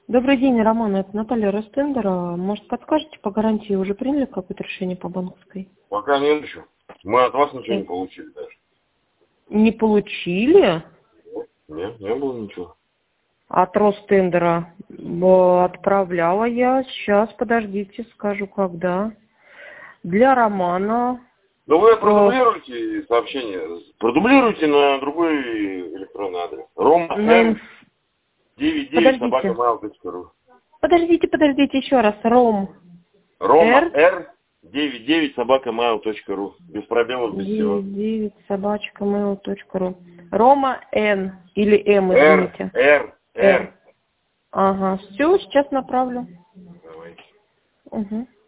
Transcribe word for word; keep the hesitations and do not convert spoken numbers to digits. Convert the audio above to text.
Добрый день, Роман, это Наталья Ростендера. Может, подскажете, по гарантии уже приняли какое-то решение по банковской? Пока нет еще. Мы от вас ничего не получили даже. Не получили? Нет, не было ничего. От Ростендера э, отправляла я. Сейчас, подождите, скажу, когда. Для Романа. Ну вы продублируйте сообщение. Продублируйте на другой электронный адрес. Рома Р девять девять собака mail точка ру. Подождите, подождите, еще раз. Ром. Рома Р девять девять собака mail точка ру. Без пробелов, без всего. девять девять собачка mail точка ру. Рома Н или М, извините. Р, Р, Р. Ага, все, сейчас направлю. Давайте. Угу.